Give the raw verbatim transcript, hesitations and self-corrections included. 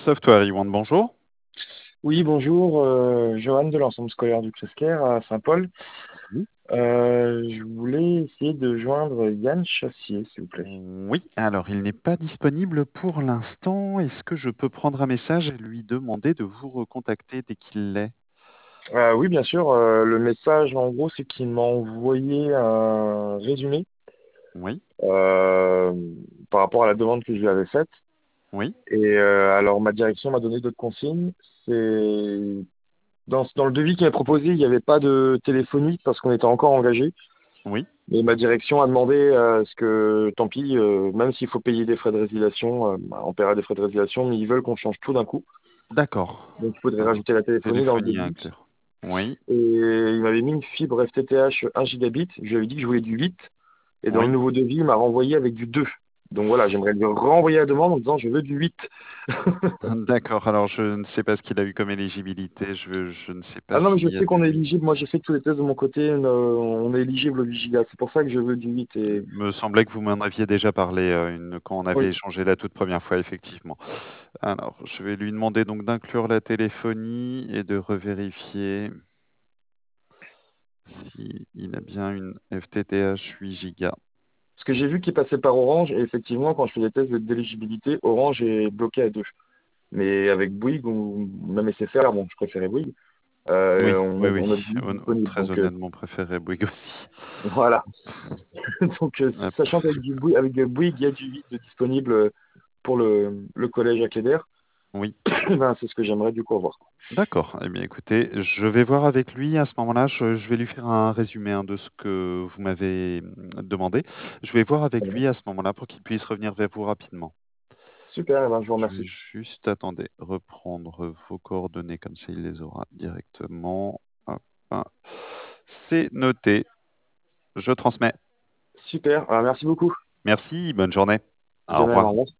Software One, bonjour. Oui, bonjour, euh, Johan de l'ensemble scolaire du Cresquer à Saint-Paul. Oui. Euh, je voulais essayer de joindre Yann Chassier, s'il vous plaît. Oui, alors il n'est pas disponible pour l'instant. Est-ce que je peux prendre un message et lui demander de vous recontacter dès qu'il l'est? Euh, oui, bien sûr, euh, le message en gros, c'est qu'il m'a envoyé un résumé Oui, euh, par rapport à la demande que je lui avais faite. oui, Et euh, alors, ma direction m'a donné d'autres consignes. C'est dans, dans le devis qu'il m'a proposé, il n'y avait pas de téléphonie parce qu'on était encore engagé. oui. Mais ma direction a demandé euh, ce que, tant pis, euh, même s'il faut payer des frais de résiliation, euh, bah, on paiera des frais de résiliation, mais ils veulent qu'on change tout d'un coup. D'accord. Donc il faudrait Alors, rajouter la téléphonie dans le téléphonie à devis. inclure. Oui, Et il m'avait mis une fibre F T T H un gigabit. Je lui avais dit que je voulais du huit. Et dans le oui. nouveau devis, il m'a renvoyé avec du deux. Donc voilà, j'aimerais lui renvoyer la demande en disant je veux du huit. D'accord. Alors, je ne sais pas ce qu'il a eu comme éligibilité. Je, je ne sais pas Ah non, mais je s'il y a sais qu'on du est huit. éligible. Moi, j'ai fait tous les tests de mon côté. euh, on est éligible au huit gigas. C'est pour ça que je veux du huit. Et... Il me semblait que vous m'en aviez déjà parlé euh, une, quand on avait Oui, échangé la toute première fois, effectivement. Alors, je vais lui demander donc d'inclure la téléphonie et de revérifier s'il a bien une F T T H huit gigas. parce que j'ai vu qu'il passait par Orange. Et effectivement, quand je fais des tests d'éligibilité, Orange est bloqué à deux. Mais avec Bouygues ou même S F R, bon, je préférais Bouygues, euh, Oui, on a, oui, oui. on a du huit Hon- disponible. Très Donc euh, honnêtement, préféré Bouygues aussi. voilà. Donc euh, Hop. sachant qu'avec du Bouygues, avec Bouygues, il y a du huit de disponible pour le, le collège à Cléder, Oui, ben, c'est ce que j'aimerais du coup avoir. d'accord. Eh bien, écoutez, je vais voir avec lui à ce moment-là. Je, je vais lui faire un résumé hein, de ce que vous m'avez hum, demandé. Je vais voir avec Voilà. lui à ce moment-là pour qu'il puisse revenir vers vous rapidement. Super, eh ben, je vous Je vais remercie. juste, attendez, reprendre vos coordonnées comme ça il les aura directement. Hop, hein. C'est noté. Je transmets. Super, alors, merci beaucoup. Merci, bonne journée. Au De même, au revoir. revoir.